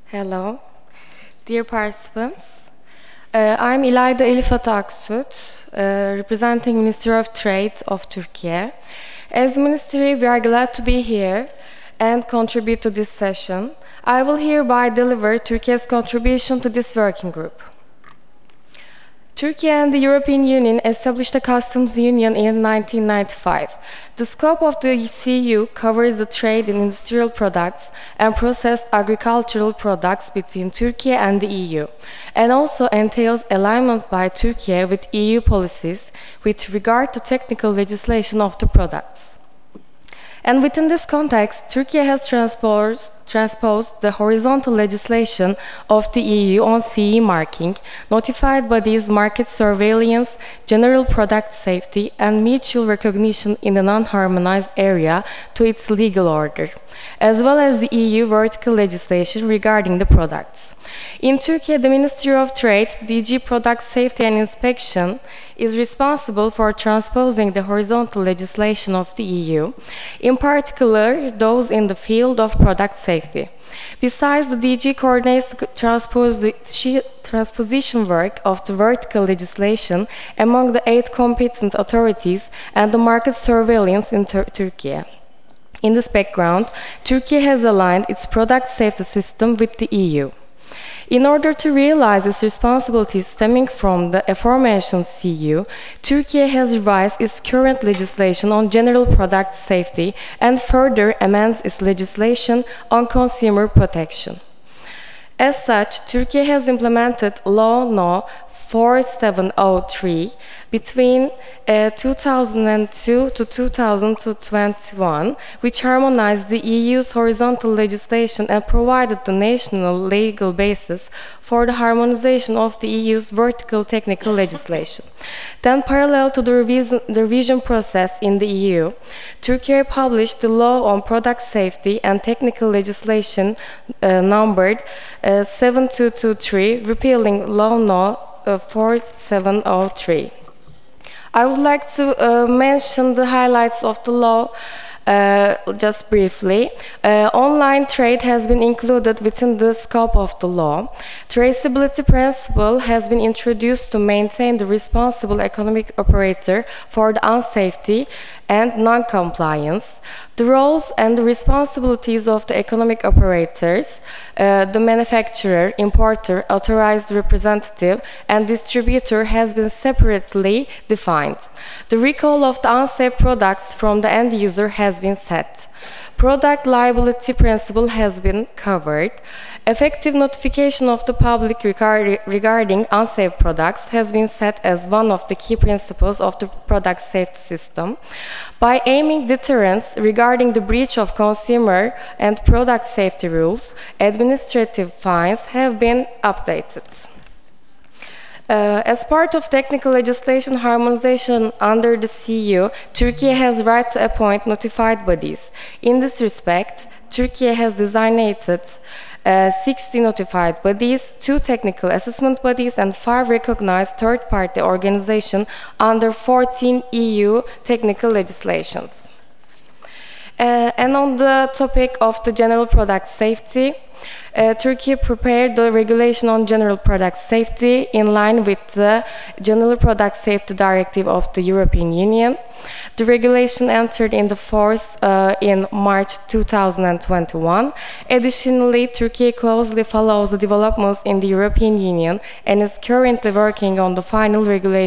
Hello, dear participants. I'm İlayda Elifat Aksut, representing Ministry of Trade of Turkey. As Ministry, we are glad to be here and contribute to this session. I will hereby deliver Turkey's contribution to this working group. Turkey and the European Union established a customs union in 1995. The scope of the CU covers the trade in industrial products and processed agricultural products between Turkey and the EU, and also entails alignment by Turkey with EU policies with regard to technical legislation of the products. And within this context, Turkey has transposed the horizontal legislation of the EU on CE marking, notified bodies, market surveillance, general product safety, and mutual recognition in the non-harmonized area to its legal order, as well as the EU vertical legislation regarding the products. In Turkey, the Ministry of Trade, DG Product Safety and Inspection, is responsible for transposing the horizontal legislation of the EU, in particular those in the field of product safety. Besides, the DG coordinates the transposition work of the vertical legislation among the 8 competent authorities and the market surveillance in Turkey. In this background, Turkey has aligned its product safety system with the EU. In order to realize its responsibilities stemming from the aforementioned CU, Turkey has revised its current legislation on general product safety and further amends its legislation on consumer protection. As such, Turkey has implemented Law No. 4703 between 2002 to 2021, which harmonized the EU's horizontal legislation and provided the national legal basis for the harmonization of the EU's vertical technical legislation. Then, parallel to the revision process in the EU, Turkey published the Law on Product Safety and Technical Legislation numbered 7223, repealing Law No. 4703. I would like to mention the highlights of the law just briefly. Online trade has been included within the scope of the law. Traceability principle has been introduced to maintain the responsible economic operator for the unsafety and non-compliance. The roles and the responsibilities of the economic operators, the manufacturer, importer, authorized representative, and distributor has been separately defined. The recall of the unsafe products from the end user has been set. Product liability principle has been covered. Effective notification of the public regarding unsafe products has been set as one of the key principles of the product safety system. By aiming deterrence regarding the breach of consumer and product safety rules, administrative fines have been updated. As part of technical legislation harmonization under the CU, Turkey has right to appoint notified bodies. In this respect, Turkey has designated 60 notified bodies, 2 technical assessment bodies, and 5 recognized third-party organizations under 14 EU technical legislations. And on the topic of the general product safety, Turkey prepared the regulation on general product safety in line with the General Product Safety Directive of the European Union. The regulation entered into force in March 2021. Additionally, Turkey closely follows the developments in the European Union and is currently working on the final regulation